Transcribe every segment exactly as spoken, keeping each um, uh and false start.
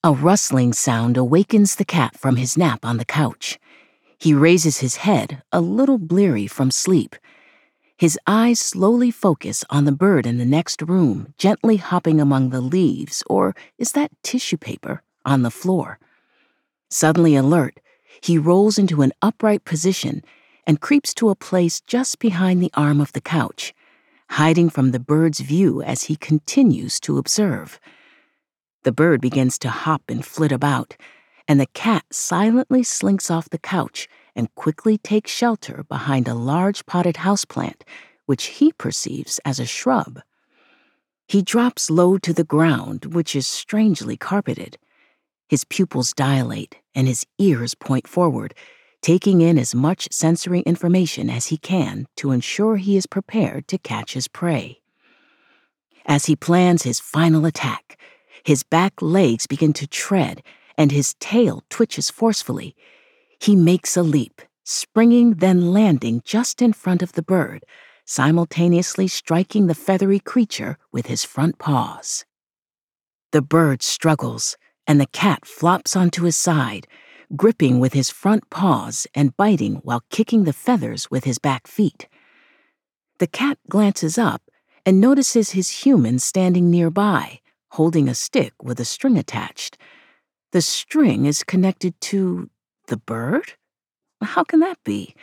A rustling sound awakens the cat from his nap on the couch. He raises his head, a little bleary from sleep. His eyes slowly focus on the bird in the next room, gently hopping among the leaves, or is that tissue paper, on the floor. Suddenly alert, he rolls into an upright position and creeps to a place just behind the arm of the couch, hiding from the bird's view as he continues to observe. The bird begins to hop and flit about, and the cat silently slinks off the couch and quickly takes shelter behind a large potted houseplant, which he perceives as a shrub. He drops low to the ground, which is strangely carpeted. His pupils dilate and his ears point forward, taking in as much sensory information as he can to ensure he is prepared to catch his prey. As he plans his final attack, his back legs begin to tread and his tail twitches forcefully. He makes a leap, springing then landing just in front of the bird, simultaneously striking the feathery creature with his front paws. The bird struggles, and the cat flops onto his side, gripping with his front paws and biting while kicking the feathers with his back feet. The cat glances up and notices his human standing nearby, holding a stick with a string attached. The string is connected to the bird? How can that be?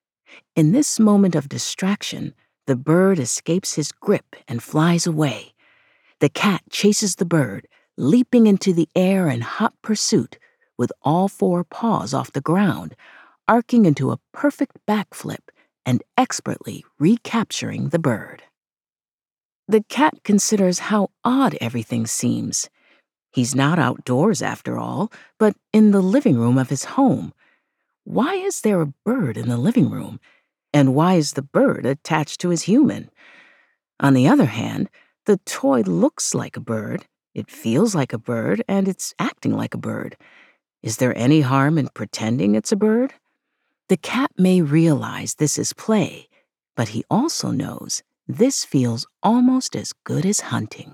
In this moment of distraction, the bird escapes his grip and flies away. The cat chases the bird, leaping into the air in hot pursuit, with all four paws off the ground, arcing into a perfect backflip and expertly recapturing the bird. The cat considers how odd everything seems. He's not outdoors after all, but in the living room of his home. Why is there a bird in the living room? And why is the bird attached to his human? On the other hand, the toy looks like a bird, it feels like a bird, and it's acting like a bird. Is there any harm in pretending it's a bird? The cat may realize this is play, but he also knows this feels almost as good as hunting.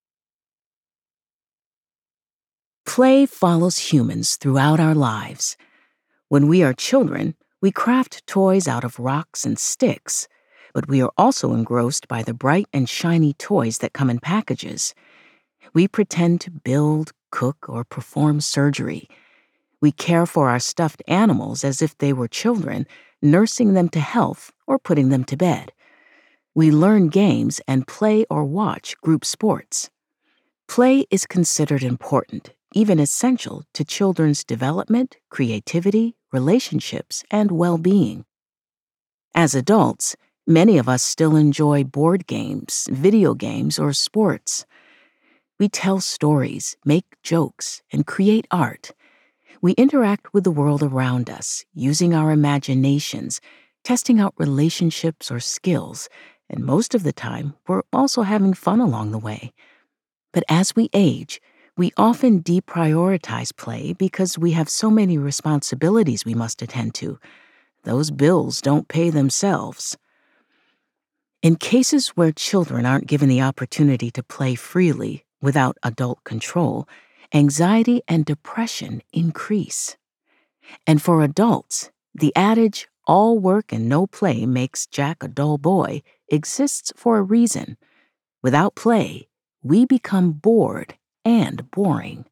Play follows humans throughout our lives. When we are children, we craft toys out of rocks and sticks, but we are also engrossed by the bright and shiny toys that come in packages. We pretend to build, cook, or perform surgery. We care for our stuffed animals as if they were children, nursing them to health or putting them to bed. We learn games and play or watch group sports. Play is considered important, even essential to children's development, creativity, relationships, and well-being. As adults, many of us still enjoy board games, video games, or sports. We tell stories, make jokes, and create art. We interact with the world around us, using our imaginations, testing out relationships or skills, and most of the time, we're also having fun along the way. But as we age, we often deprioritize play because we have so many responsibilities we must attend to. Those bills don't pay themselves. In cases where children aren't given the opportunity to play freely without adult control, anxiety and depression increase. And for adults, the adage, all work and no play makes Jack a dull boy, exists for a reason. Without play, we become bored and boring.